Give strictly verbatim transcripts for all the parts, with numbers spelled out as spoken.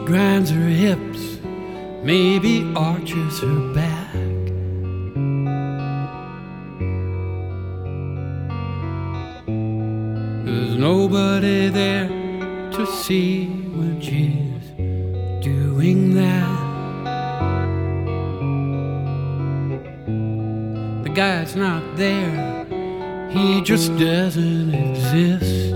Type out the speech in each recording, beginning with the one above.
grinds her hips, maybe arches her back. There's nobody there to see when she's doing that. The guy's not there, he just doesn't exist.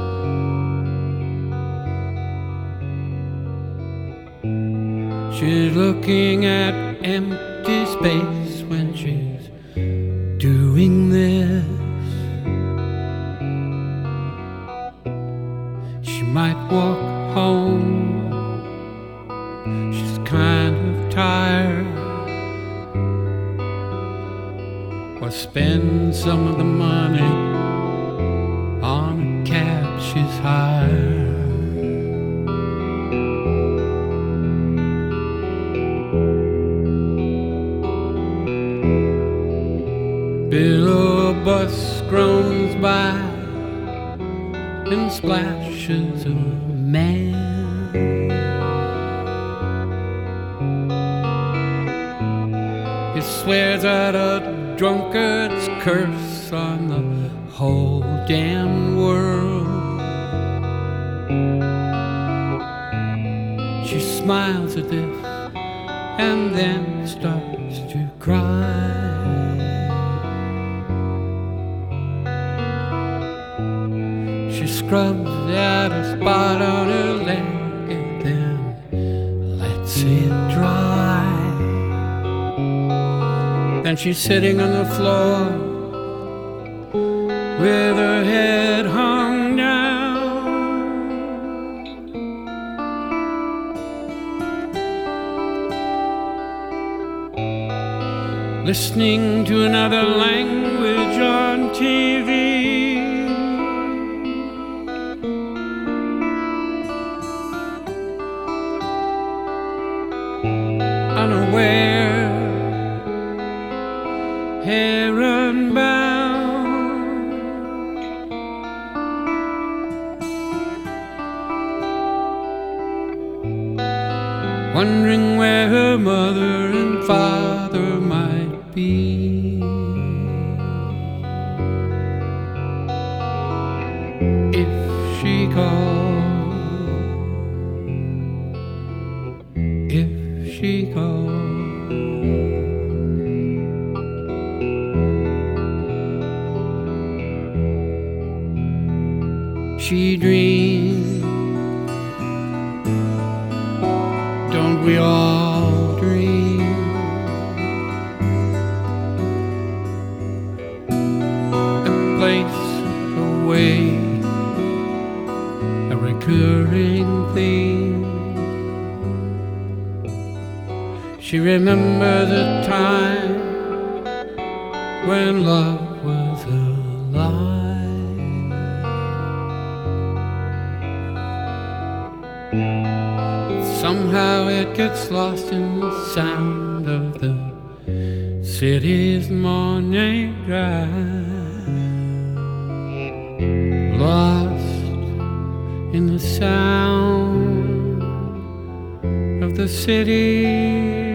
She's looking at empty space when she's doing this. She might walk home, she's kind of tired, or spend some of the money on a cab she's hired. Below a bus groans by and splashes a man. He swears out a drunkard's curse on the whole damn world. She smiles at this and then starts to cry. She scrubs out a spot on her leg and then lets it dry. Then she's sitting on the floor with her head hung down, listening to another language on T V. Unaware, hair unbound, wondering where her mother and father might be. If she called, if she called. She dreams, don't we all dream? A place, a way, a recurring theme. She remembers a time when love was alive. Somehow it gets lost in the sound of the city's morning drive, lost in the sound of the city.